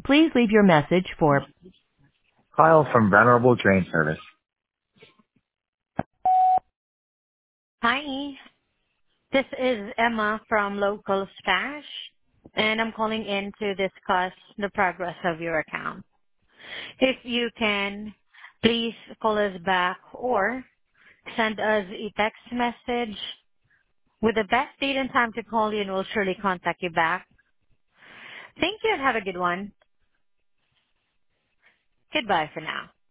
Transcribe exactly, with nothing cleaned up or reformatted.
Please leave your message for Kyle from Venerable Drain Service. Hi, this is Emma from Local Stash, and I'm calling in to discuss the progress of your account. If you can, please call us back or send us a text message with the best date and time to call you, and we'll surely contact you back. Thank you and have a good one. Goodbye for now.